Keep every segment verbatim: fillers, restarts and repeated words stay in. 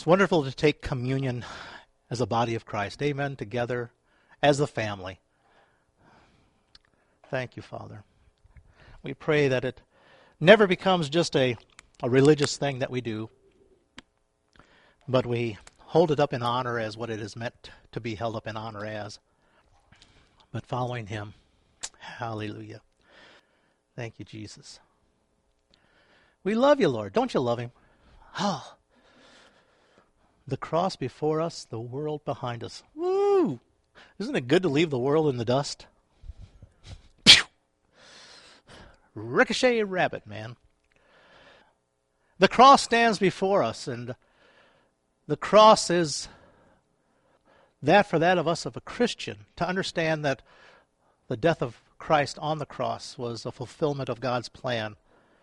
It's wonderful to take communion as a body of Christ. Amen. Together as a family. Thank you, Father. We pray that it never becomes just a, a religious thing that we do, but we hold it up in honor as what it is meant to be held up in honor as. But following him. Hallelujah. Thank you, Jesus. We love you, Lord. Don't you love him? Oh. The cross before us, the world behind us. Woo! Isn't it good to leave the world in the dust? Pew! Ricochet rabbit, man. The cross stands before us, and the cross is that for that of us of a Christian, to understand that the death of Christ on the cross was a fulfillment of God's plan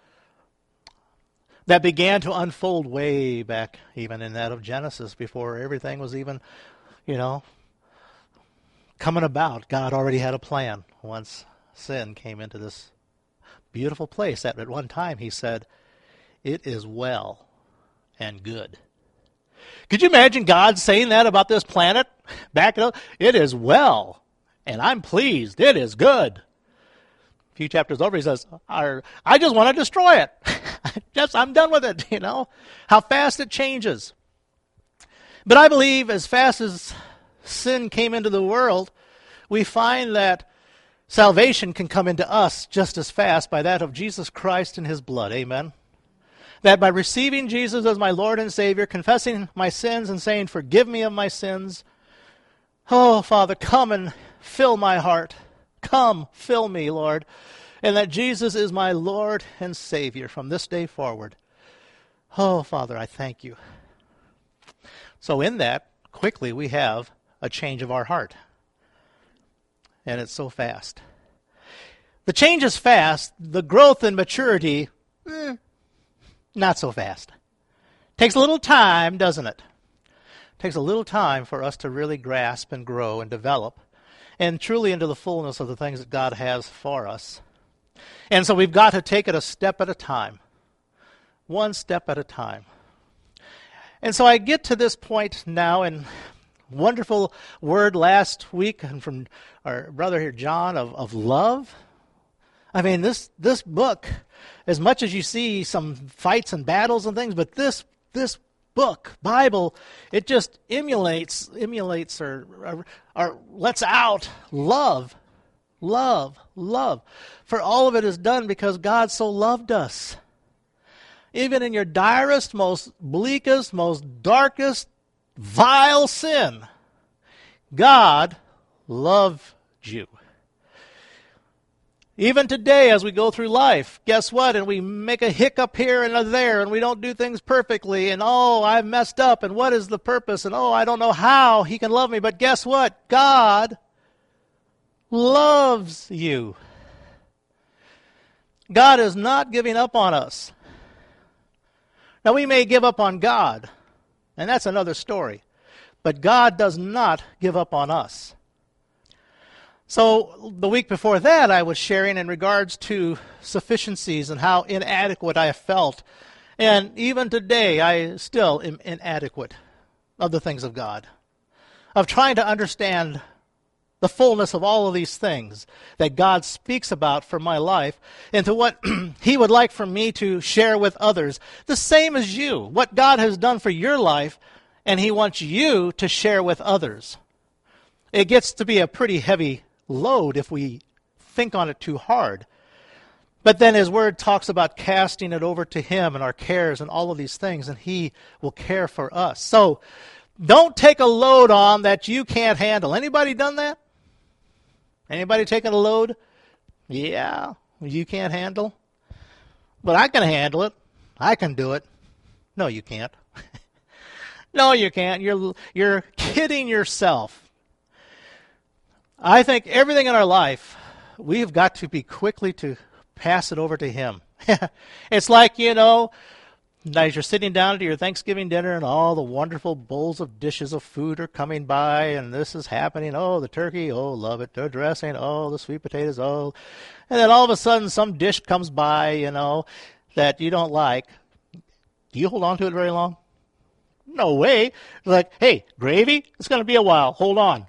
that began to unfold way back even in that of Genesis, before everything was even, you know, coming about. God already had a plan once sin came into this beautiful place that at one time he said, "It is well and good." Could you imagine God saying that about this planet? Back it up. It is well, and I'm pleased. It is good. A few chapters over, he says, I just want to destroy it. Just, I'm done with it, you know. How fast it changes. But I believe as fast as sin came into the world, we find that salvation can come into us just as fast by that of Jesus Christ and his blood. Amen. That by receiving Jesus as my Lord and Savior, confessing my sins and saying, forgive me of my sins. Oh, Father, come and fill my heart. Come, fill me, Lord. And that Jesus is my Lord and Savior from this day forward. Oh, Father, I thank you. So in that, quickly we have a change of our heart. And it's so fast. The change is fast. The growth and maturity, eh, not so fast. Takes a little time, doesn't it? Takes a little time for us to really grasp and grow and develop and truly into the fullness of the things that God has for us. And so we've got to take it a step at a time. One step at a time. And so I get to this point now, and wonderful word last week and from our brother here, John, of, of love. I mean, this this book, as much as you see some fights and battles and things, but this this book, Bible, it just emulates, emulates or, or, or lets out love, love, love. For all of it is done because God so loved us. Even in your direst, most bleakest, most darkest, vile sin, God loved you. Even today, as we go through life, guess what? And we make a hiccup here and there, and we don't do things perfectly, and oh, I've messed up, and what is the purpose? And oh, I don't know how he can love me. But guess what? God loves you. God is not giving up on us. Now, we may give up on God, and that's another story. But God does not give up on us. So the week before that, I was sharing in regards to sufficiencies and how inadequate I have felt. And even today, I still am inadequate of the things of God. Of trying to understand the fullness of all of these things that God speaks about for my life and to what he would like for me to share with others. The same as you, what God has done for your life, and he wants you to share with others. It gets to be a pretty heavy load if we think on it too hard. But then his word talks about casting it over to him and our cares and all of these things, and he will care for us. So don't take a load on that you can't handle. Anybody done that? Anybody taken a load? Yeah, you can't handle? But I can handle it. I can do it. No, you can't. No, you can't. You're, you're kidding yourself. I think everything in our life, we've got to be quickly to pass it over to him. It's like, you know, as you're sitting down to your Thanksgiving dinner and all the wonderful bowls of dishes of food are coming by and this is happening. Oh, the turkey, oh, love it. The dressing, oh, the sweet potatoes, oh. And then all of a sudden some dish comes by, you know, that you don't like. Do you hold on to it very long? No way. Like, hey, gravy, it's going to be a while. Hold on.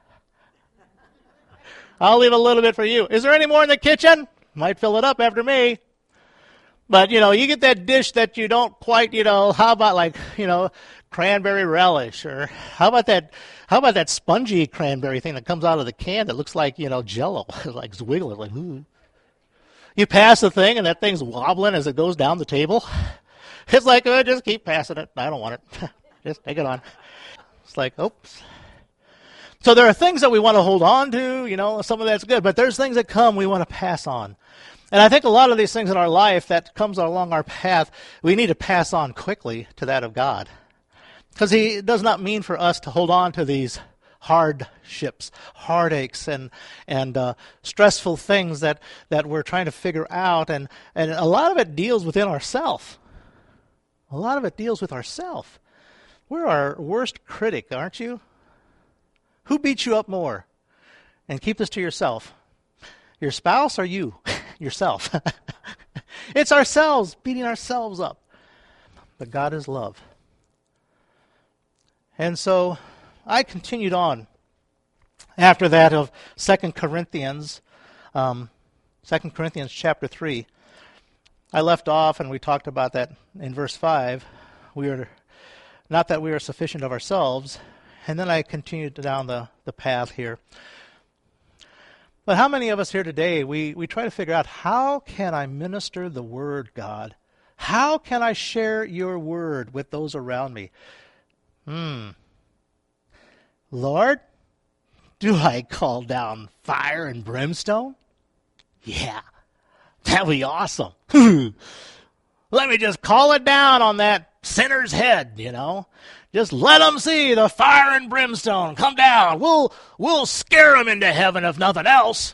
I'll leave a little bit for you. Is there any more in the kitchen? Might fill it up after me. But, you know, you get that dish that you don't quite, you know, how about like, you know, cranberry relish, or how about that, how about that spongy cranberry thing that comes out of the can that looks like, you know, Jello, like it's wiggling, like, ooh. You pass the thing and that thing's wobbling as it goes down the table. It's like, oh, just keep passing it. I don't want it. Just take it on. It's like, oops. So there are things that we want to hold on to, you know, some of that's good, but there's things that come we want to pass on. And I think a lot of these things in our life that comes along our path, we need to pass on quickly to that of God. Because he does not mean for us to hold on to these hardships, heartaches, and and uh, stressful things that, that we're trying to figure out. And, and a lot of it deals within ourself. A lot of it deals with ourself. We're our worst critic, aren't you? Who beats you up more? And keep this to yourself. Your spouse or you? Yourself. It's ourselves beating ourselves up. But God is love. And so I continued on after that of Second Corinthians, um, Second Corinthians chapter three. I left off and we talked about that in verse five. We are not that we are sufficient of ourselves. And then I continued down the, the path here. But how many of us here today, we, we try to figure out, how can I minister the word, God? How can I share your word with those around me? Hmm. Lord, do I call down fire and brimstone? Yeah, that'd be awesome. Let me just call it down on that sinner's head, you know. Just let them see the fire and brimstone come down. We'll, we'll scare them into heaven if nothing else.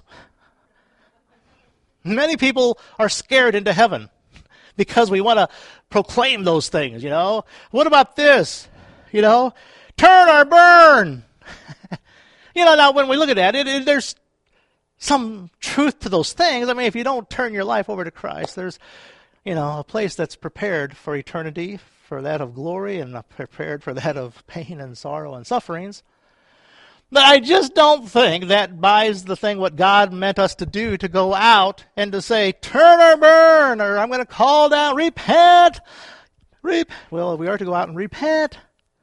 Many people are scared into heaven because we want to proclaim those things, you know. What about this? You know, turn or burn. You know, now when we look at that, it, it, there's some truth to those things. I mean, if you don't turn your life over to Christ, there's, you know, a place that's prepared for eternity, for that of glory, and prepared for that of pain and sorrow and sufferings. But I just don't think that buys the thing what God meant us to do, to go out and to say, turn or burn, or I'm going to call down, repent. Rep- well, we are to go out and repent.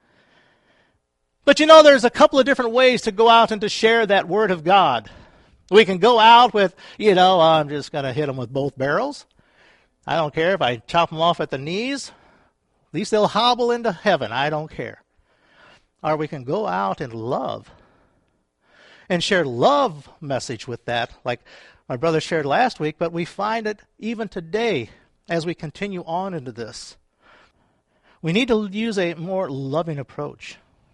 But you know, there's a couple of different ways to go out and to share that word of God. We can go out with, you know, I'm just going to hit them with both barrels. I don't care if I chop them off at the knees. At least they'll hobble into heaven. I don't care. Or we can go out in love and share love message with that, like my brother shared last week, but we find it even today as we continue on into this. We need to use a more loving approach.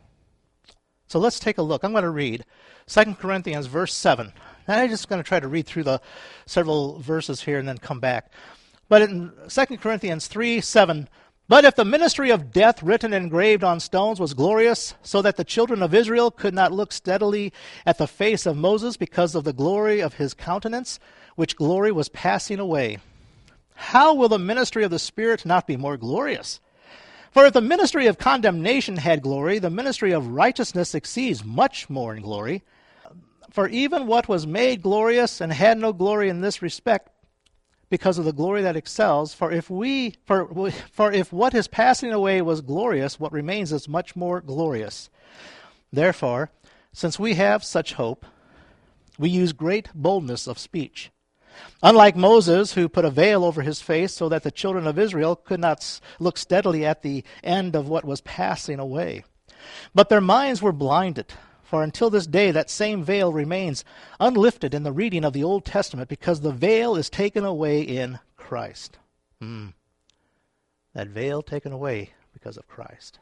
So let's take a look. I'm going to read Second Corinthians verse seven. And I'm just going to try to read through the several verses here and then come back. But in Second Corinthians three seven, but if the ministry of death written and engraved on stones was glorious, so that the children of Israel could not look steadily at the face of Moses because of the glory of his countenance, which glory was passing away, how will the ministry of the Spirit not be more glorious? For if the ministry of condemnation had glory, the ministry of righteousness exceeds much more in glory. For even what was made glorious and had no glory in this respect, because of the glory that excels, for if we for for if what is passing away was glorious, what remains is much more glorious. Therefore, since we have such hope, we use great boldness of speech. Unlike Moses, who put a veil over his face so that the children of Israel could not look steadily at the end of what was passing away. But their minds were blinded, for until this day that same veil remains unlifted in the reading of the Old Testament, because the veil is taken away in Christ. Hmm. That veil taken away because of Christ.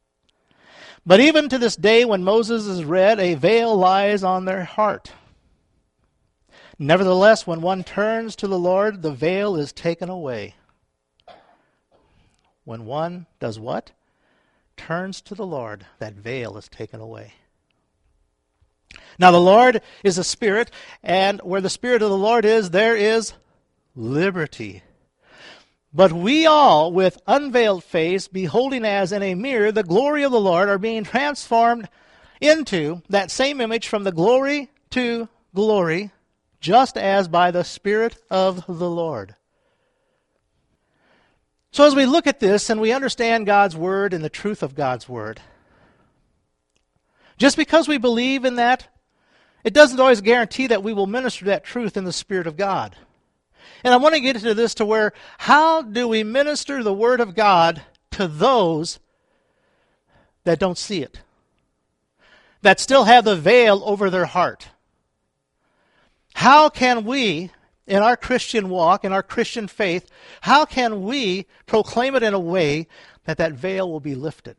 But even to this day, when Moses is read, a veil lies on their heart. Nevertheless, when one turns to the Lord, the veil is taken away. When one does what? Turns to the Lord, that veil is taken away. Now the Lord is a spirit, and where the Spirit of the Lord is, there is liberty. But we all, with unveiled face, beholding as in a mirror the glory of the Lord, are being transformed into that same image from the glory to glory, just as by the Spirit of the Lord. So as we look at this and we understand God's Word and the truth of God's Word, just because we believe in that, it doesn't always guarantee that we will minister that truth in the Spirit of God. And I want to get into this to where, how do we minister the Word of God to those that don't see it? That still have the veil over their heart? How can we, in our Christian walk, in our Christian faith, how can we proclaim it in a way that that veil will be lifted?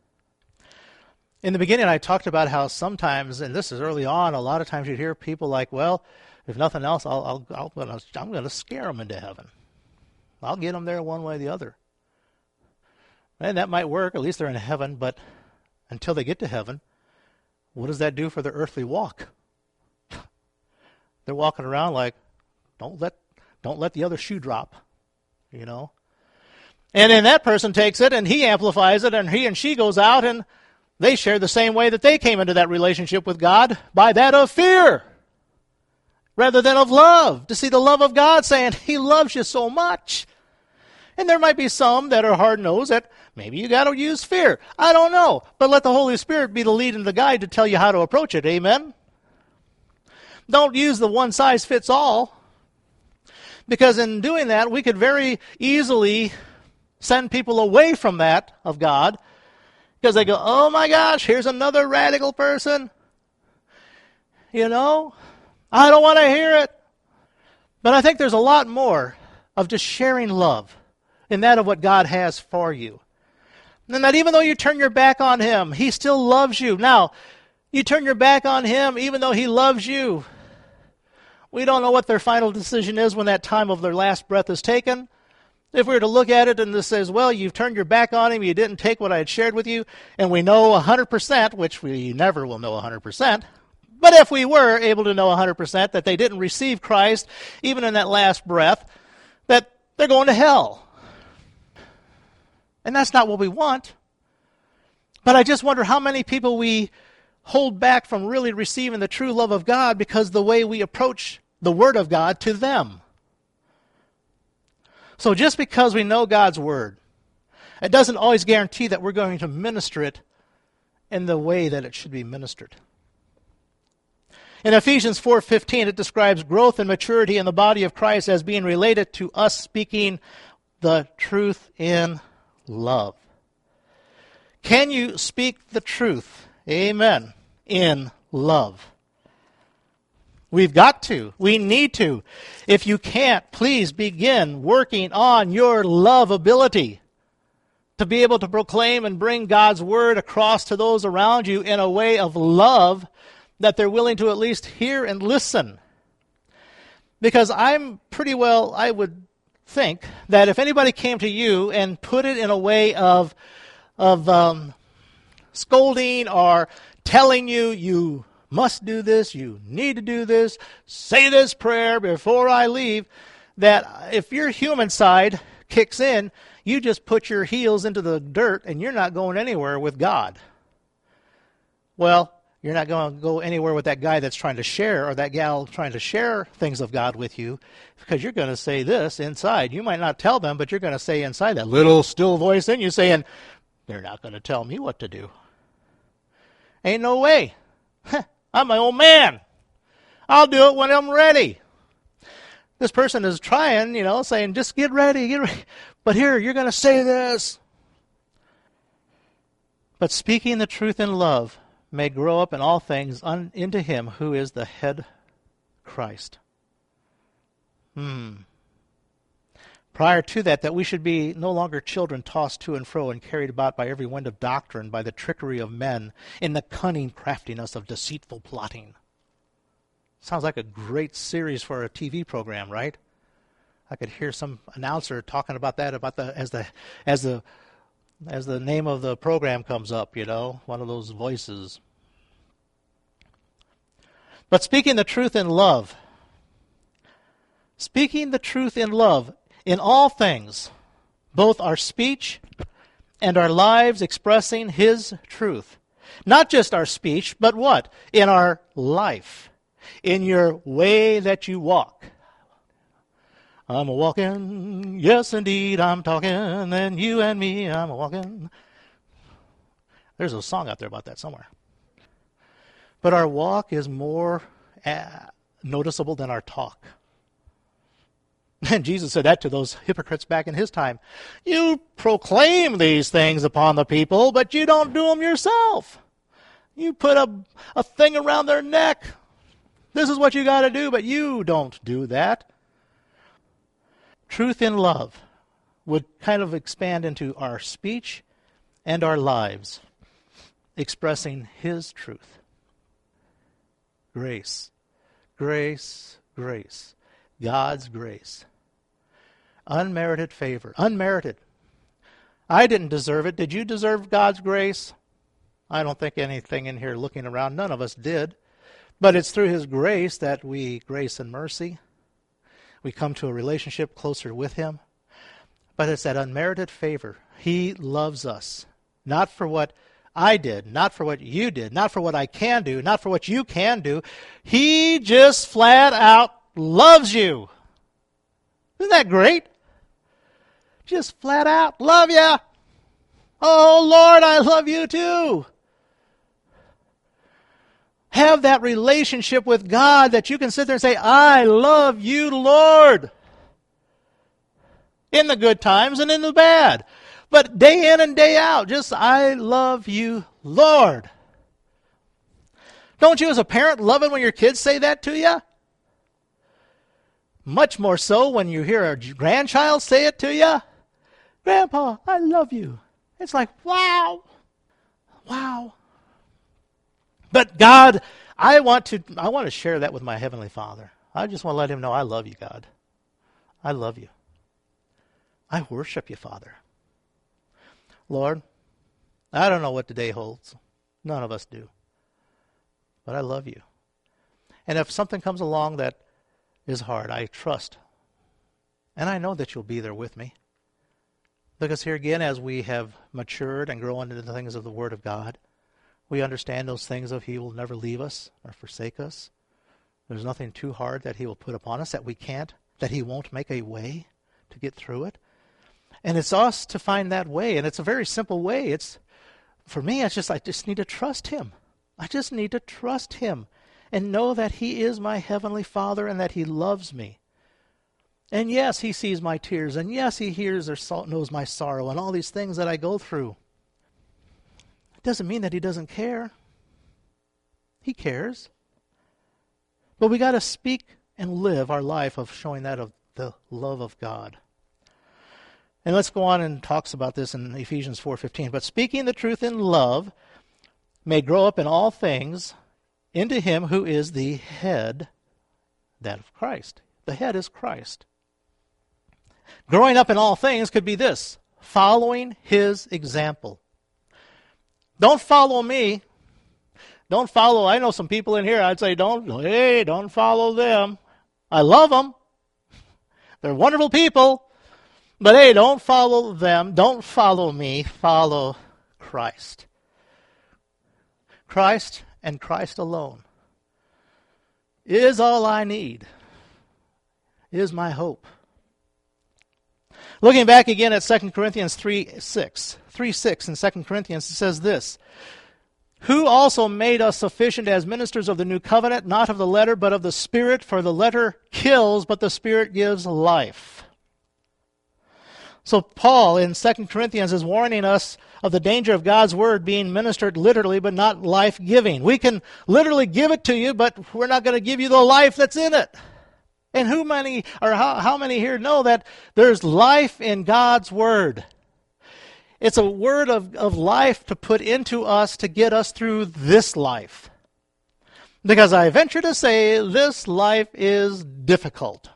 In the beginning, I talked about how sometimes, and this is early on, a lot of times you'd hear people like, well, if nothing else, I'll, I'll, I'll gonna, I'm going to scare them into heaven. I'll get them there one way or the other. And that might work. At least they're in heaven. But until they get to heaven, what does that do for their earthly walk? They're walking around like, don't let, don't let the other shoe drop, you know. And then that person takes it and he amplifies it, and he and she goes out and they share the same way that they came into that relationship with God, by that of fear, rather than of love, to see the love of God, saying He loves you so much. And there might be some that are hard-nosed that maybe you got to use fear. I don't know. But let the Holy Spirit be the lead and the guide to tell you how to approach it. Amen? Don't use the one-size-fits-all. Because in doing that, we could very easily send people away from that of God. Because they go, oh my gosh, here's another radical person. You know? I don't want to hear it. But I think there's a lot more of just sharing love in that of what God has for you. And that even though you turn your back on Him, He still loves you. Now, you turn your back on Him even though He loves you. We don't know what their final decision is when that time of their last breath is taken. If we were to look at it and this says, well, you've turned your back on Him, you didn't take what I had shared with you, and we know one hundred percent, which we never will know one hundred percent, but if we were able to know one hundred percent that they didn't receive Christ, even in that last breath, that they're going to hell. And that's not what we want. But I just wonder how many people we hold back from really receiving the true love of God because the way we approach the Word of God to them. So just because we know God's Word, it doesn't always guarantee that we're going to minister it in the way that it should be ministered. In Ephesians four fifteen, it describes growth and maturity in the body of Christ as being related to us speaking the truth in love. Can you speak the truth, amen, in love? We've got to. We need to. If you can't, please begin working on your love ability to be able to proclaim and bring God's Word across to those around you in a way of love that they're willing to at least hear and listen. Because I'm pretty well, I would think, that if anybody came to you and put it in a way of, of um, scolding or telling you, you must do this, you need to do this, say this prayer before I leave, that if your human side kicks in, you just put your heels into the dirt and you're not going anywhere with God. Well, you're not going to go anywhere with that guy that's trying to share or that gal trying to share things of God with you, because you're going to say this inside. You might not tell them, but you're going to say inside that little still voice in you saying, they're not going to tell me what to do. Ain't no way. I'm my old man. I'll do it when I'm ready. This person is trying, you know, saying, just get ready, get ready. But here, you're going to say this. But speaking the truth in love may grow up in all things un- into Him who is the head, Christ. Hmm. Prior to that, that we should be no longer children tossed to and fro and carried about by every wind of doctrine, by the trickery of men, in the cunning craftiness of deceitful plotting. Sounds like a great series for a T V program, right? I could hear some announcer talking about that, about the as the as the as the name of the program comes up, you know, one of those voices. But speaking the truth in love, speaking the truth in love, in all things, both our speech and our lives expressing His truth. Not just our speech, but what? In our life. In your way that you walk. I'm a-walking, yes indeed, I'm talking, and you and me, I'm a-walking. There's a song out there about that somewhere. But our walk is more uh, noticeable than our talk. And Jesus said that to those hypocrites back in His time. You proclaim these things upon the people, but you don't do them yourself. You put a, a thing around their neck. This is what you got to do, but you don't do that. Truth in love would kind of expand into our speech and our lives, expressing His truth. Grace, grace, grace. God's grace. Unmerited favor. Unmerited. I didn't deserve it. Did you deserve God's grace? I don't think anything in here looking around, none of us did. But it's through His grace that we, grace and mercy, we come to a relationship closer with Him. But it's that unmerited favor. He loves us. Not for what I did, not for what you did, not for what I can do, not for what you can do. He just flat out loves you. Isn't that great? Just flat out love you. Oh, Lord, I love you too. Have that relationship with God that you can sit there and say, I love you, Lord. In the good times and in the bad. But day in and day out, just I love you, Lord. Don't you as a parent love it when your kids say that to you? Much more so when you hear a grandchild say it to you. Grandpa, I love you. It's like, wow. Wow. But God, I want to I want to share that with my Heavenly Father. I just want to let Him know I love you, God. I love you. I worship you, Father. Lord, I don't know what the day holds. None of us do. But I love you. And if something comes along that is hard, I trust. And I know that you'll be there with me. Because here again, as we have matured and grown into the things of the Word of God, we understand those things of He will never leave us or forsake us. There's nothing too hard that He will put upon us that we can't, that He won't make a way to get through it. And it's us to find that way. And it's a very simple way. It's, for me, it's just I just need to trust Him. I just need to trust Him and know that He is my Heavenly Father and that He loves me. And yes, He sees my tears. And yes, He hears or knows my sorrow and all these things that I go through. It doesn't mean that He doesn't care. He cares. But we got to speak and live our life of showing that of the love of God. And let's go on and talks about this in Ephesians four fifteen. But speaking the truth in love may grow up in all things into Him who is the head, that of Christ. The head is Christ. Growing up in all things could be this, following His example. Don't follow me. Don't follow, I know some people in here, I'd say, don't, hey, don't follow them. I love them. They're wonderful people. But hey, don't follow them. Don't follow me. Follow Christ. Christ and Christ alone is all I need, is my hope. Looking back again at Second Corinthians three six. three six in Second Corinthians, it says this, who also made us sufficient as ministers of the new covenant, not of the letter, but of the Spirit, for the letter kills, but the Spirit gives life. So Paul in Second Corinthians is warning us of the danger of God's word being ministered literally, but not life-giving. We can literally give it to you, but we're not going to give you the life that's in it. And who many, or how, how many here know that there's life in God's word? It's a word of, of life to put into us to get us through this life. Because I venture to say this life is difficult.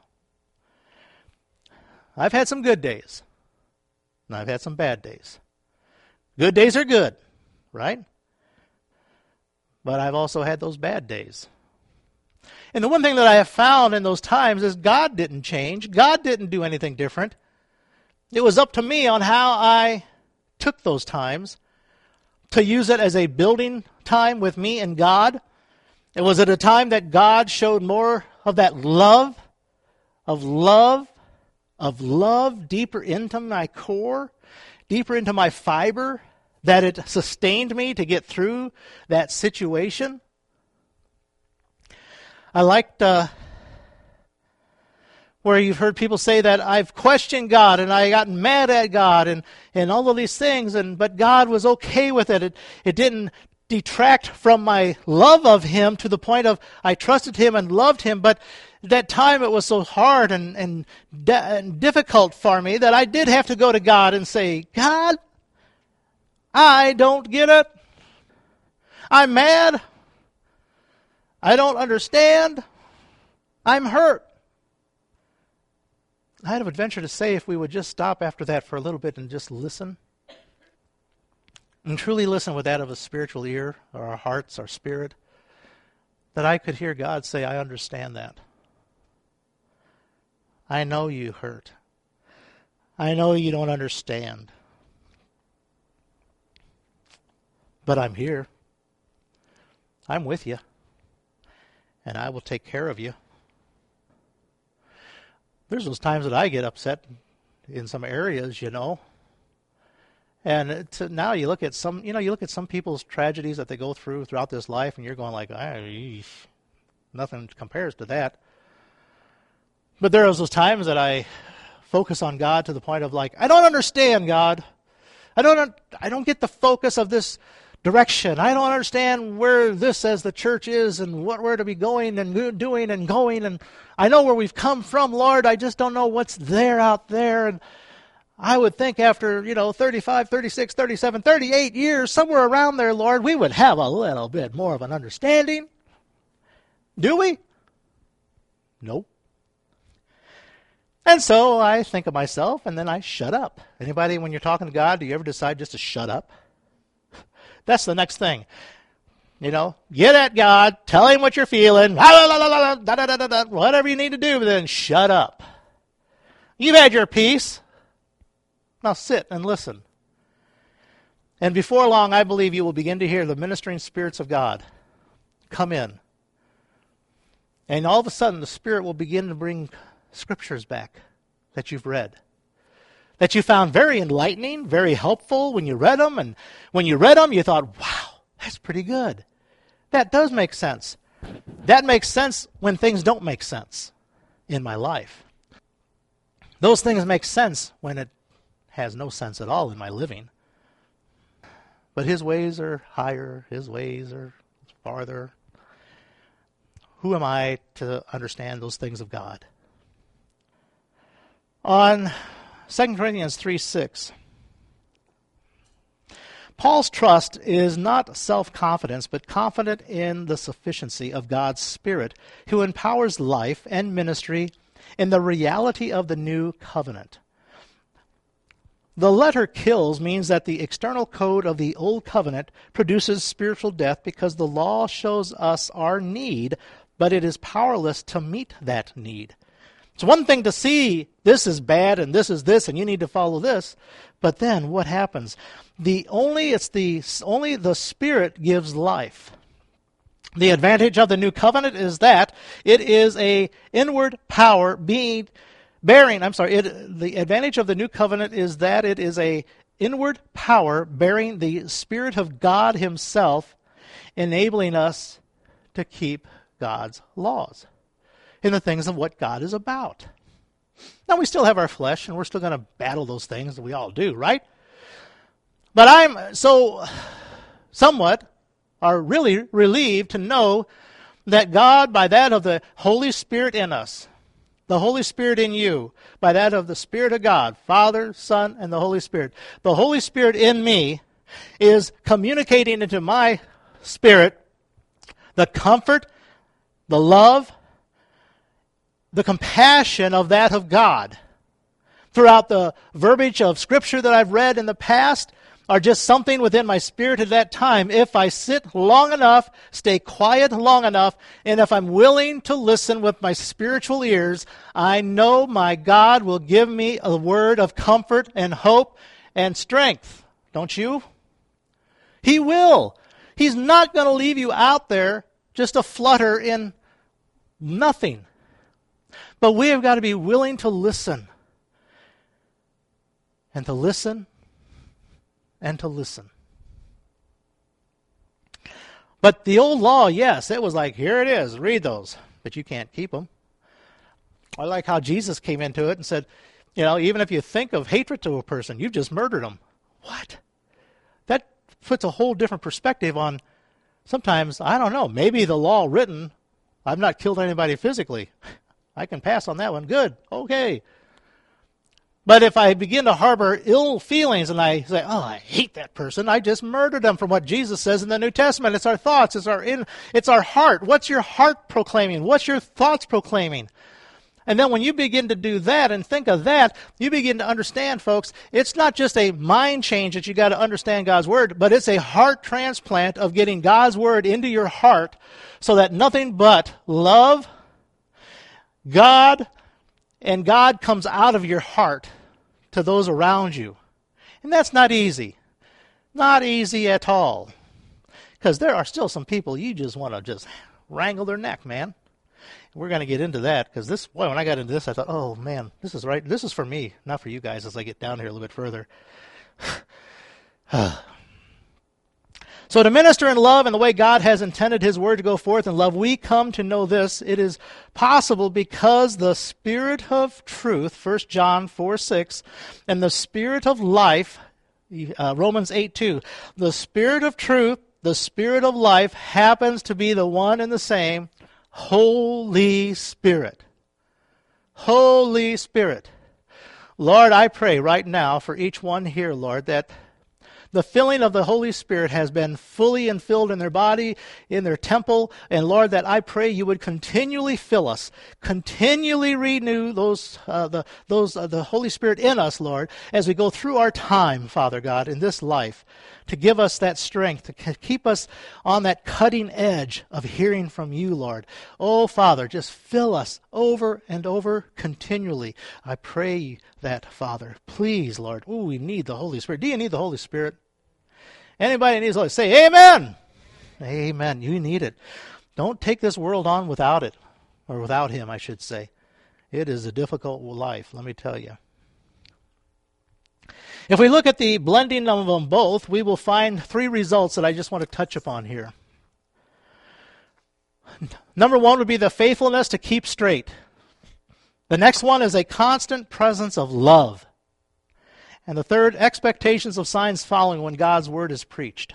I've had some good days. And I've had some bad days. Good days are good, right? But I've also had those bad days. And the one thing that I have found in those times is God didn't change. God didn't do anything different. It was up to me on how I took those times to use it as a building time with me and God. It was at a time that God showed more of that love, of love, of love deeper into my core, deeper into my fiber, that it sustained me to get through that situation. I liked uh, where you've heard people say that I've questioned God and I got mad at God and, and all of these things, and but God was okay with it. It, it didn't detract from my love of Him to the point of I trusted Him and loved Him, but that time it was so hard and, and, de- and difficult for me that I did have to go to God and say, God, I don't get it. I'm mad. I don't understand. I'm hurt. I would venture to say if we would just stop after that for a little bit and just listen, and truly listen with that of a spiritual ear, or our hearts, our spirit, that I could hear God say, I understand that. I know you hurt. I know you don't understand. But I'm here. I'm with you. And I will take care of you. There's those times that I get upset in some areas, you know. And it's, now you look at some, you know, you look at some people's tragedies that they go through throughout this life, and you're going like, ah, nothing compares to that. But there are those times that I focus on God to the point of like, I don't understand, God. I don't, I don't get the focus of this direction. I don't understand where this as the church is and what we're to be going and doing and going. And I know where we've come from, Lord. I just don't know what's there out there. And I would think after, you know, thirty-five, thirty-six, thirty-seven, thirty-eight years, somewhere around there, Lord, we would have a little bit more of an understanding. Do we? Nope. And so I think of myself and then I shut up. Anybody, when you're talking to God, do you ever decide just to shut up? That's the next thing. You know, get at God, tell Him what you're feeling, whatever you need to do, but then shut up. You've had your peace. Now sit and listen. And before long, I believe you will begin to hear the ministering spirits of God come in. And all of a sudden, the Spirit will begin to bring scriptures back that you've read, that you found very enlightening, very helpful when you read them. And when you read them, you thought, wow, that's pretty good. That does make sense. That makes sense when things don't make sense in my life. Those things make sense when it has no sense at all in my living. But His ways are higher. His ways are farther. Who am I to understand those things of God? On Second Corinthians three six, Paul's trust is not self-confidence, but confident in the sufficiency of God's Spirit, who empowers life and ministry in the reality of the new covenant. The letter kills means that the external code of the old covenant produces spiritual death because the law shows us our need, but it is powerless to meet that need. It's one thing to see this is bad and this is this and you need to follow this, but then what happens? The only it's the only the Spirit gives life. The advantage of the new covenant is that it is a inward power being bearing. I'm sorry. It, the advantage of the new covenant is that it is a inward power bearing the Spirit of God Himself, enabling us to keep God's laws in the things of what God is about. Now, we still have our flesh, and we're still going to battle those things that we all do, right? But I'm so somewhat are really relieved to know that God, by that of the Holy Spirit in us, the Holy Spirit in you, by that of the Spirit of God, Father, Son, and the Holy Spirit, the Holy Spirit in me is communicating into my spirit the comfort, the love, the compassion of that of God. Throughout the verbiage of Scripture that I've read in the past, are just something within my spirit at that time. If I sit long enough, stay quiet long enough, and if I'm willing to listen with my spiritual ears, I know my God will give me a word of comfort and hope and strength. Don't you? He will. He's not going to leave you out there just a flutter in nothing. But we have got to be willing to listen. And to listen. And to listen. But the old law, yes, it was like, here it is, read those. But you can't keep them. I like how Jesus came into it and said, you know, even if you think of hatred to a person, you've just murdered them. What? That puts a whole different perspective on, sometimes, I don't know, maybe the law written, I've not killed anybody physically. I can pass on that one. Good. Okay. But if I begin to harbor ill feelings and I say, oh, I hate that person, I just murdered them, from what Jesus says in the New Testament. It's our thoughts. It's our in, it's our heart. What's your heart proclaiming? What's your thoughts proclaiming? And then when you begin to do that and think of that, you begin to understand, folks, it's not just a mind change that you got to understand God's Word, but it's a heart transplant of getting God's Word into your heart so that nothing but love, God, and God comes out of your heart to those around you. And that's not easy. Not easy at all. Because there are still some people you just want to just wrangle their neck, man. We're going to get into that, because this, boy, when I got into this, I thought, oh, man, this is right. This is for me, not for you guys as I get down here a little bit further. So to minister in love and the way God has intended His Word to go forth in love, we come to know this. It is possible because the Spirit of truth, First John four six, and the Spirit of life, uh, Romans eight two, the Spirit of truth, the Spirit of life happens to be the one and the same Holy Spirit. Holy Spirit. Lord, I pray right now for each one here, Lord, that the filling of the Holy Spirit has been fully infilled in their body, in their temple. And Lord, that I pray you would continually fill us, continually renew those uh, the those uh, the Holy Spirit in us, Lord, as we go through our time, Father God, in this life, to give us that strength, to keep us on that cutting edge of hearing from you, Lord. Oh, Father, just fill us over and over continually. I pray that, Father. Please, Lord. Oh, we need the Holy Spirit. Do you need the Holy Spirit? Anybody needs the Holy Spirit? Say amen. Amen. You need it. Don't take this world on without it, or without Him, I should say. It is a difficult life, let me tell you. If we look at the blending of them both, we will find three results that I just want to touch upon here. Number one would be the faithfulness to keep straight. The next one is a constant presence of love. And the third, expectations of signs following when God's Word is preached.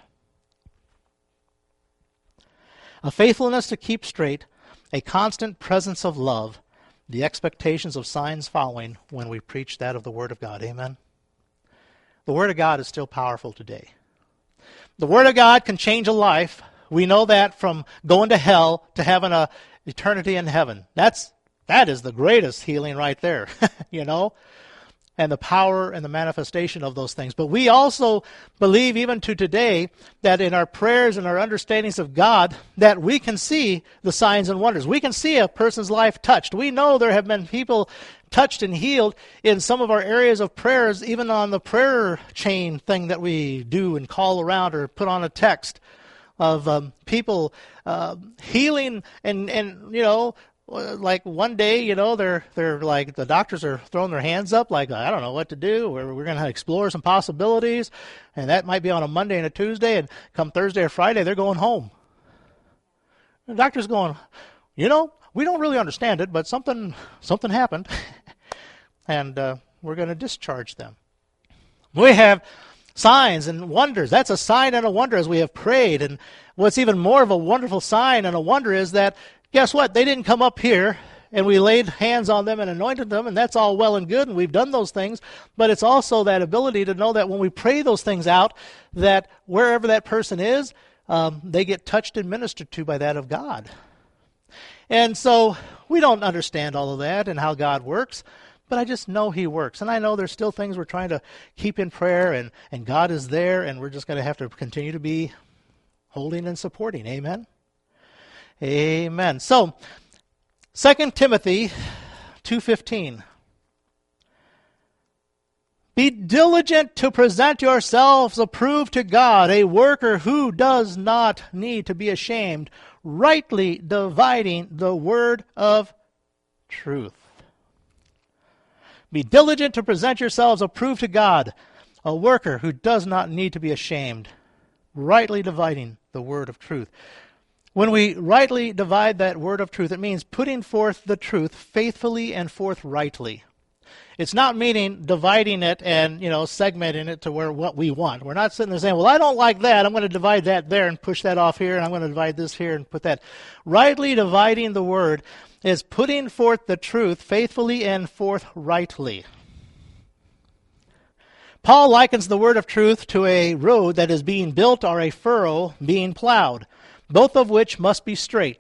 A faithfulness to keep straight, a constant presence of love, the expectations of signs following when we preach that of the Word of God. Amen? The Word of God is still powerful today. The Word of God can change a life. We know that from going to hell to having an eternity in heaven. That's that is the greatest healing right there, you know, and the power and the manifestation of those things. But we also believe even to today that in our prayers and our understandings of God, that we can see the signs and wonders. We can see a person's life touched. We know there have been people touched and healed in some of our areas of prayers, even on the prayer chain thing that we do and call around or put on a text of um, people uh, healing and, and, you know, like one day, you know, they're they're like, the doctors are throwing their hands up like, I don't know what to do. We're, we're going to explore some possibilities. And that might be on a Monday and a Tuesday. And come Thursday or Friday, they're going home. The doctor's going, you know, we don't really understand it, but something something happened. and uh, we're going to discharge them. We have signs and wonders. That's a sign and a wonder as we have prayed. And what's even more of a wonderful sign and a wonder is that, guess what? They didn't come up here and we laid hands on them and anointed them, and that's all well and good, and we've done those things. But it's also that ability to know that when we pray those things out, that wherever that person is, um, they get touched and ministered to by that of God. And so we don't understand all of that and how God works, But I just know he works. And I know there's still things we're trying to keep in prayer, and, and God is there, and we're just going to have to continue to be holding and supporting. Amen? Amen. So, Second Timothy two fifteen. Be diligent to present yourselves approved to God, a worker who does not need to be ashamed, rightly dividing the word of truth. Be diligent to present yourselves approved to God, a worker who does not need to be ashamed, rightly dividing the word of truth. When we rightly divide that word of truth, it means putting forth the truth faithfully and forthrightly. It's not meaning dividing it and, you know, segmenting it to where what we want. We're not sitting there saying, well, I don't like that. I'm going to divide that there and push that off here, and I'm going to divide this here and put that. Rightly dividing the word is putting forth the truth faithfully and forthrightly. Paul likens the word of truth to a road that is being built or a furrow being plowed, both of which must be straight.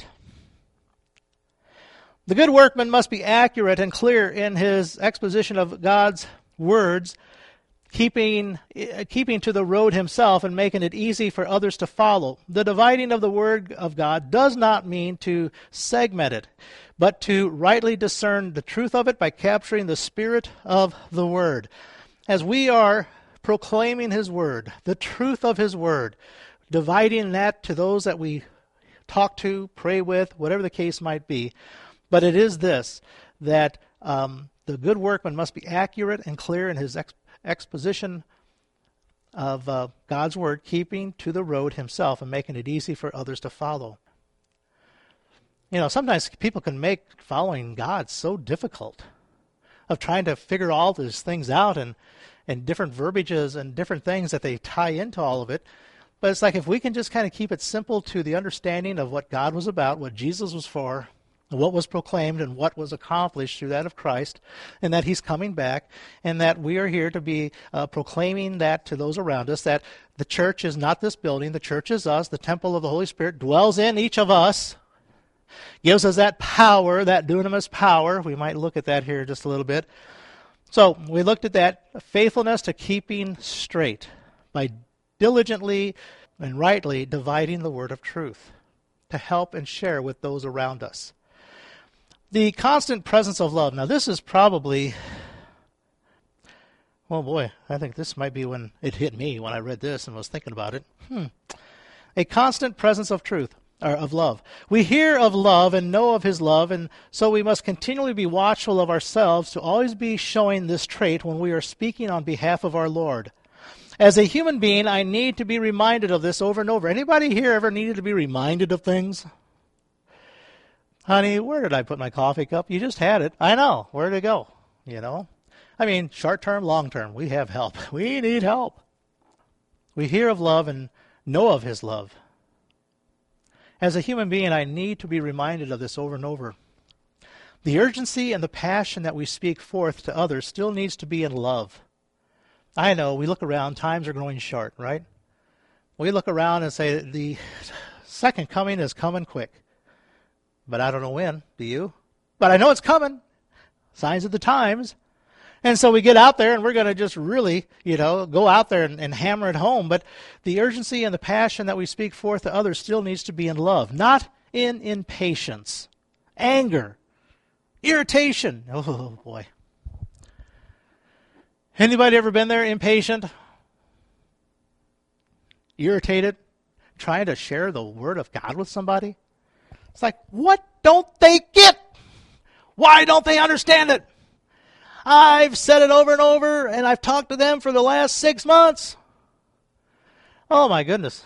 The good workman must be accurate and clear in his exposition of God's words, keeping keeping to the road himself and making it easy for others to follow. The dividing of the word of God does not mean to segment it, but to rightly discern the truth of it by capturing the spirit of the word. As we are proclaiming his word, the truth of his word, dividing that to those that we talk to, pray with, whatever the case might be. But it is this, that um, the good workman must be accurate and clear in his ex- exposition of uh, God's word, keeping to the road himself and making it easy for others to follow. You know, sometimes people can make following God so difficult, of trying to figure all these things out and, and different verbiages and different things that they tie into all of it. But it's like if we can just kind of keep it simple to the understanding of what God was about, what Jesus was for, what was proclaimed and what was accomplished through that of Christ, and that he's coming back, and that we are here to be uh, proclaiming that to those around us, that the church is not this building, the church is us, the temple of the Holy Spirit dwells in each of us, gives us that power, that dunamis power. We might look at that here just a little bit. So we looked at that faithfulness to keeping straight by diligently and rightly dividing the word of truth to help and share with those around us. The constant presence of love. Now, this is probably, oh boy, I think this might be when it hit me when I read this and was thinking about it. Hmm. A constant presence of truth, or of love. We hear of love and know of his love, and so we must continually be watchful of ourselves to always be showing this trait when we are speaking on behalf of our Lord. As a human being, I need to be reminded of this over and over. Anybody here ever needed to be reminded of things? Honey, where did I put my coffee cup? You just had it. I know. Where did it go? You know? I mean, short term, long term, we have help. We need help. We hear of love and know of his love. As a human being, I need to be reminded of this over and over. The urgency and the passion that we speak forth to others still needs to be in love. I know, we look around, times are growing short, right? We look around and say, the second coming is coming quick. But I don't know when, do you? But I know it's coming. Signs of the times. And so we get out there and we're going to just really, you know, go out there and, and hammer it home. But the urgency and the passion that we speak forth to others still needs to be in love, not in impatience, anger, irritation. Oh, boy. Anybody ever been there, impatient, irritated, trying to share the word of God with somebody? It's like, what don't they get? Why don't they understand it? I've said it over and over, and I've talked to them for the last six months. Oh, my goodness.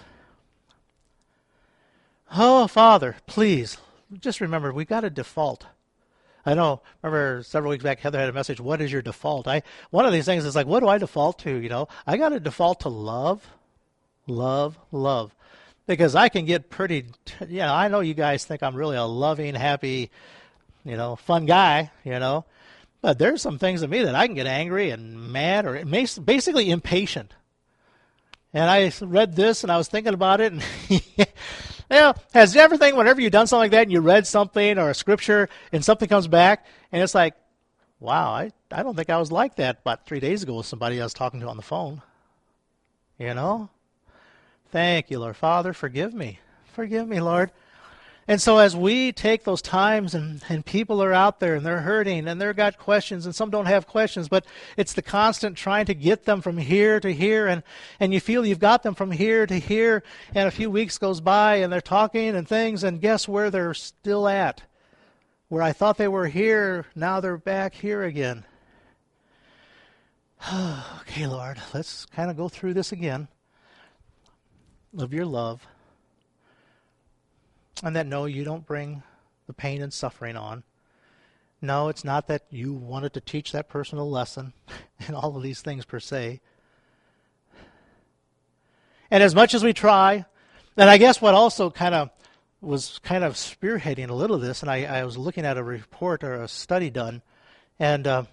Oh, Father, please, just remember, we got a default. I know, remember several weeks back, Heather had a message, what is your default? I One of these things is like, what do I default to, you know? I got to default to love, love, love. Because I can get pretty, yeah, I know you guys think I'm really a loving, happy, you know, fun guy, you know. But there's some things in me that I can get angry and mad or basically impatient. And I read this and I was thinking about it. And you know, has you ever think whenever you've done something like that and you read something or a scripture and something comes back and it's like, wow, I, I don't think I was like that about three days ago with somebody I was talking to on the phone. You know? Thank you, Lord. Father, forgive me. Forgive me, Lord. And so as we take those times and, and people are out there and they're hurting and they've got questions and some don't have questions, but it's the constant trying to get them from here to here, and, and you feel you've got them from here to here, and a few weeks goes by and they're talking and things, and guess where they're still at? Where I thought they were here, now they're back here again. Okay, Lord, let's kind of go through this again of your love. And that, no, you don't bring the pain and suffering on. No, it's not that you wanted to teach that person a lesson and all of these things per se. And as much as we try, and I guess what also kind of was kind of spearheading a little of this, and I, I was looking at a report or a study done, and uh,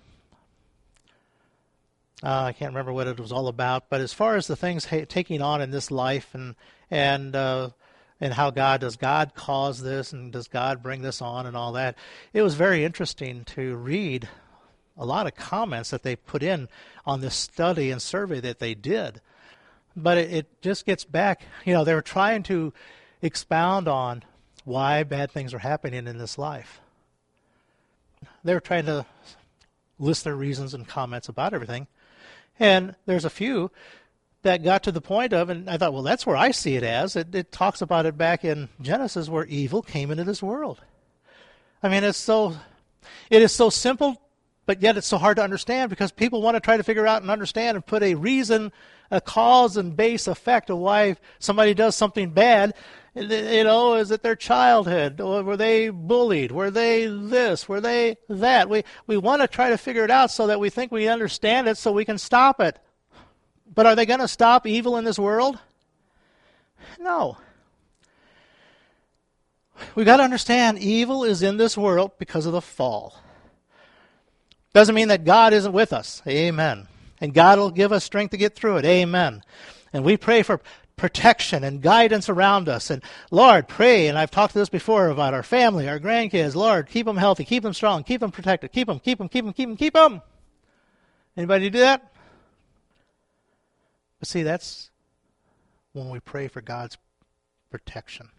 uh, I can't remember what it was all about, but as far as the things ha- taking on in this life and and uh, and how God, does God cause this, and does God bring this on and all that, it was very interesting to read a lot of comments that they put in on this study and survey that they did. But it, it just gets back, you know, they were trying to expound on why bad things are happening in this life. They were trying to list their reasons and comments about everything. And there's a few that got to the point of, and I thought, well, that's where I see it as. It, it talks about it back in Genesis where evil came into this world. I mean, it's so, it is so simple, but yet it's so hard to understand because people want to try to figure out and understand and put a reason, a cause and base effect of why somebody does something bad. You know, is it their childhood? Or were they bullied? Were they this? Were they that? We, we want to try to figure it out so that we think we understand it so we can stop it. But are they going to stop evil in this world? No. We've got to understand evil is in this world because of the fall. Doesn't mean that God isn't with us. Amen. And God will give us strength to get through it. Amen. And we pray for protection and guidance around us. And Lord, pray, and I've talked to this before about our family, our grandkids. Lord, keep them healthy, keep them strong, keep them protected, keep them, keep them, keep them, keep them, keep them. Anybody do that? But see, that's when we pray for God's protection.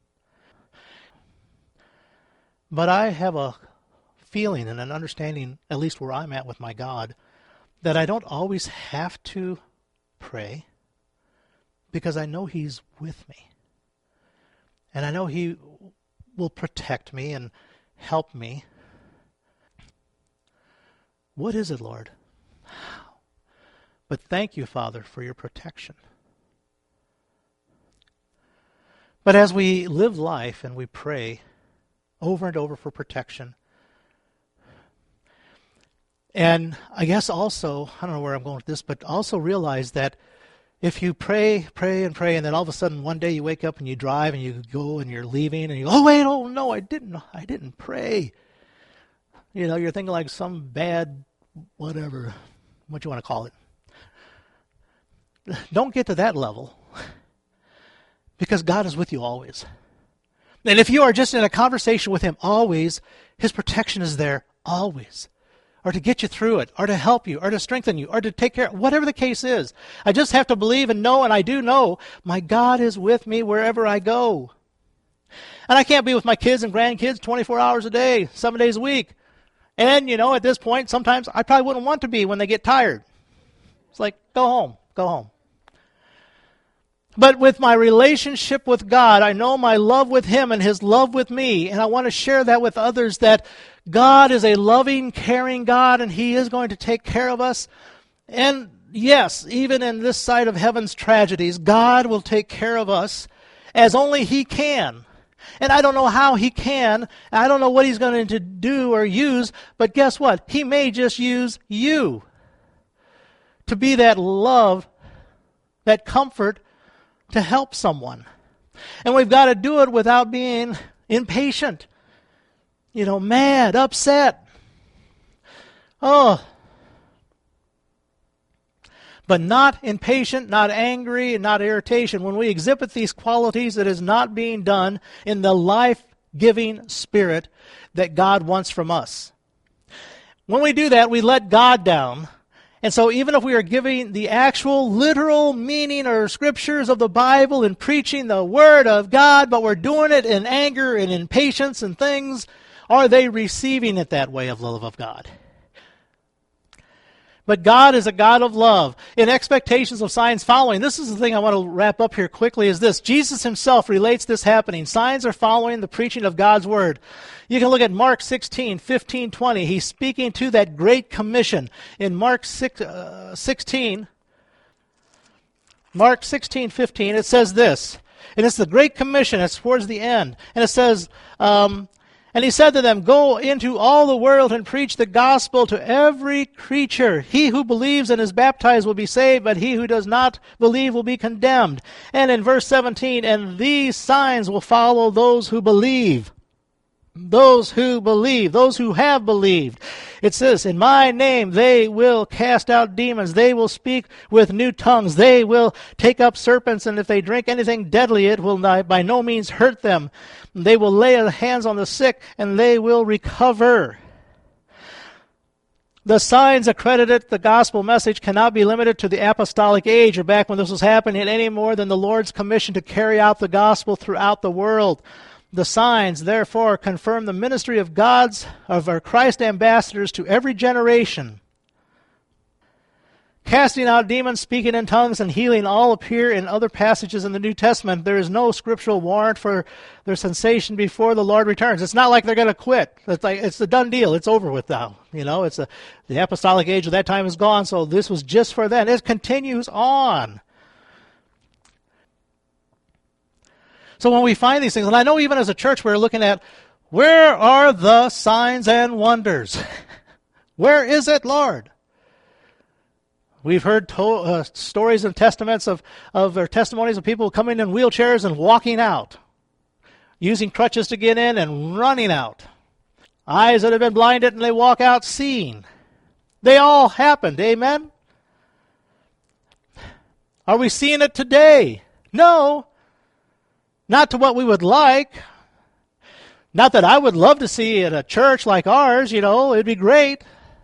But I have a feeling and an understanding, at least where I'm at with my God, that I don't always have to pray because I know He's with me. And I know He will protect me and help me. What is it, Lord? But thank you, Father, for your protection. But as we live life and we pray over and over for protection, and I guess also, I don't know where I'm going with this, but also realize that if you pray, pray, and pray, and then all of a sudden one day you wake up and you drive and you go and you're leaving and you go, oh, wait, oh, no, I didn't, I didn't pray. You know, you're thinking like some bad, whatever, what you want to call it. Don't get to that level because God is with you always. And if you are just in a conversation with Him always, His protection is there always. Or to get you through it, or to help you, or to strengthen you, or to take care of whatever the case is. I just have to believe and know, and I do know, my God is with me wherever I go. And I can't be with my kids and grandkids twenty-four hours a day, seven days a week. And, you know, at this point, sometimes I probably wouldn't want to be when they get tired. It's like, go home, go home. But with my relationship with God, I know my love with Him and His love with me, and I want to share that with others, that God is a loving, caring God, and He is going to take care of us. And yes, even in this side of heaven's tragedies, God will take care of us as only He can. And I don't know how He can. I don't know what He's going to do or use, but guess what? He may just use you to be that love, that comfort, to help someone. And we've got to do it without being impatient, you know, mad, upset. Oh. But not impatient, not angry, and not irritation. When we exhibit these qualities, it is not being done in the life-giving spirit that God wants from us. When we do that, we let God down. And so even if we are giving the actual literal meaning or scriptures of the Bible and preaching the Word of God, but we're doing it in anger and impatience and things, are they receiving it that way of love of God? But God is a God of love. In expectations of signs following, this is the thing I want to wrap up here quickly, is this. Jesus himself relates this happening. Signs are following the preaching of God's Word. You can look at Mark sixteen, fifteen, twenty. He's speaking to that great commission. In Mark six, uh, sixteen, Mark sixteen, fifteen, it says this. And it's the great commission. It's towards the end. And it says, um, and he said to them, go into all the world and preach the gospel to every creature. He who believes and is baptized will be saved, but he who does not believe will be condemned. And in verse seventeen, and these signs will follow those who believe. Those who believe, those who have believed. It says, in my name they will cast out demons. They will speak with new tongues. They will take up serpents, and if they drink anything deadly, it will not, by no means hurt them. They will lay hands on the sick, and they will recover. The signs accredited the gospel message cannot be limited to the apostolic age or back when this was happening any more than the Lord's commission to carry out the gospel throughout the world. The signs, therefore, confirm the ministry of God's, of our Christ ambassadors to every generation. Casting out demons, speaking in tongues, and healing all appear in other passages in the New Testament. There is no scriptural warrant for their cessation before the Lord returns. It's not like they're going to quit. It's like it's a done deal. It's over with now. You know, it's a, the apostolic age of that time is gone, so this was just for then. It continues on. So when we find these things, and I know even as a church we're looking at, where are the signs and wonders? Where is it, Lord? We've heard to, uh, stories and testaments of, of or testimonies of people coming in wheelchairs and walking out, using crutches to get in and running out. Eyes that have been blinded and they walk out seeing. They all happened, amen? Are we seeing it today? No. Not to what we would like. Not that I would love to see at a church like ours, you know, it'd be great.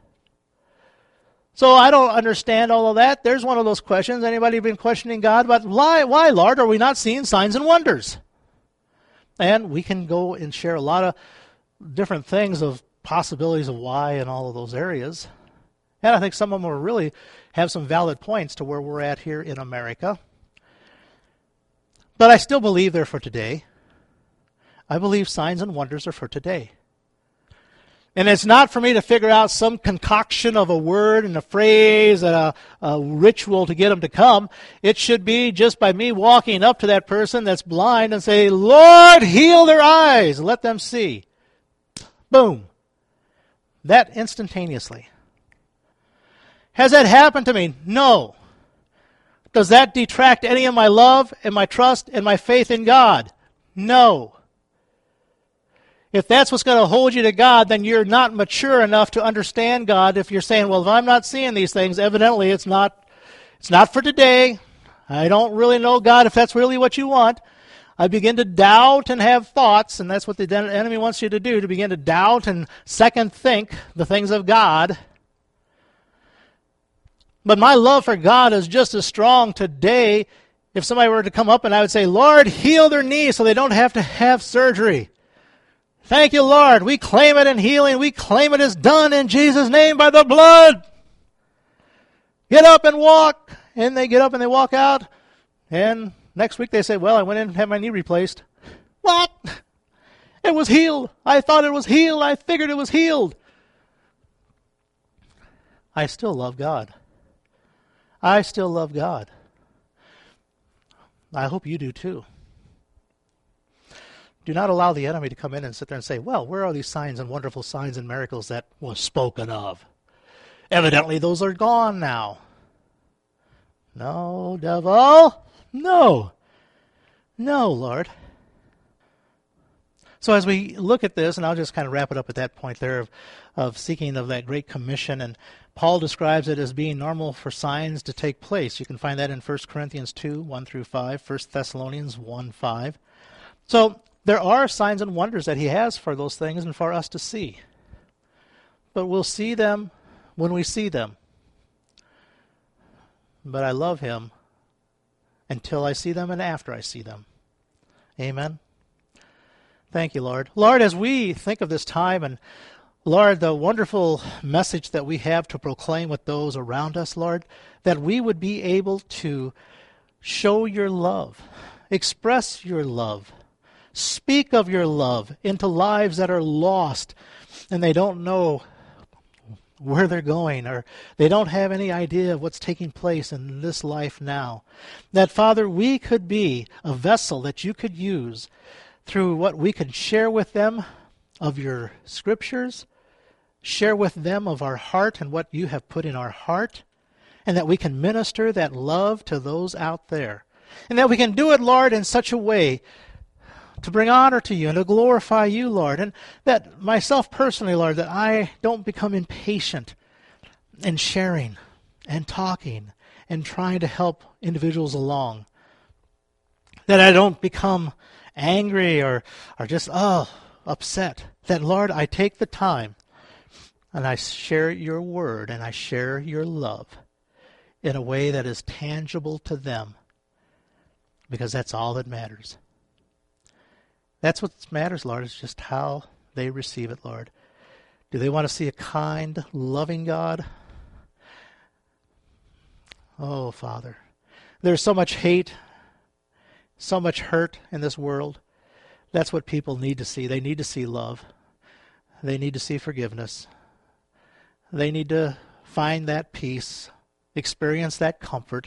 So I don't understand all of that. There's one of those questions. Anybody been questioning God about why, why, Lord, are we not seeing signs and wonders? And we can go and share a lot of different things of possibilities of why in all of those areas. And I think some of them will really have some valid points to where we're at here in America. But I still believe they're for today. I believe signs and wonders are for today. And it's not for me to figure out some concoction of a word and a phrase and a, a ritual to get them to come. It should be just by me walking up to that person that's blind and say, Lord, heal their eyes. Let them see. Boom. That instantaneously. Has that happened to me? No. Does that detract any of my love and my trust and my faith in God? No. If that's what's going to hold you to God, then you're not mature enough to understand God. If you're saying, well, if I'm not seeing these things, evidently it's not, it's not for today. I don't really know, God, if that's really what you want. I begin to doubt and have thoughts, and that's what the enemy wants you to do, to begin to doubt and second think the things of God. But my love for God is just as strong today if somebody were to come up and I would say, Lord, heal their knees so they don't have to have surgery. Thank you, Lord. We claim it in healing. We claim it as done in Jesus' name by the blood. Get up and walk. And they get up and they walk out. And next week they say, well, I went in and had my knee replaced. What? It was healed. I thought it was healed. I figured it was healed. I still love God. I still love God. I hope you do too. Do not allow the enemy to come in and sit there and say, well, where are these signs and wonderful signs and miracles that was spoken of? Evidently those are gone now. No, devil. No. No, Lord. So as we look at this, and I'll just kind of wrap it up at that point there of, of seeking of that great commission, and Paul describes it as being normal for signs to take place. You can find that in First Corinthians two, one through five, First Thessalonians one, five. So there are signs and wonders that he has for those things and for us to see. But we'll see them when we see them. But I love him until I see them and after I see them. Amen. Thank you, Lord. Lord, as we think of this time and, Lord, the wonderful message that we have to proclaim with those around us, Lord, that we would be able to show your love, express your love, speak of your love into lives that are lost and they don't know where they're going, or they don't have any idea of what's taking place in this life now. That, Father, we could be a vessel that you could use through what we can share with them of your scriptures, share with them of our heart and what you have put in our heart, and that we can minister that love to those out there. And that we can do it, Lord, in such a way to bring honor to you and to glorify you, Lord. And that myself personally, Lord, that I don't become impatient in sharing and talking and trying to help individuals along. That I don't become angry or, or just, oh, upset. That, Lord, I take the time and I share your word and I share your love in a way that is tangible to them, because that's all that matters. That's what matters, Lord, is just how they receive it, Lord. Do they want to see a kind, loving God? Oh, Father, there's so much hate, so much hurt in this world. That's what people need to see. They need to see love. They need to see forgiveness. They need to find that peace, experience that comfort.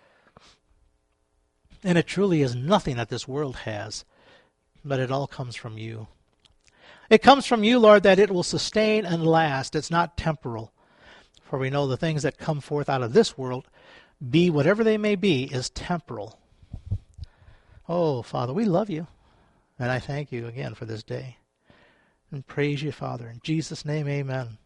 And it truly is nothing that this world has, but it all comes from you. It comes from you, Lord, that it will sustain and last. It's not temporal. For we know the things that come forth out of this world, be whatever they may be, is temporal. Oh, Father, we love you. And I thank you again for this day. And praise you, Father. In Jesus' name, amen.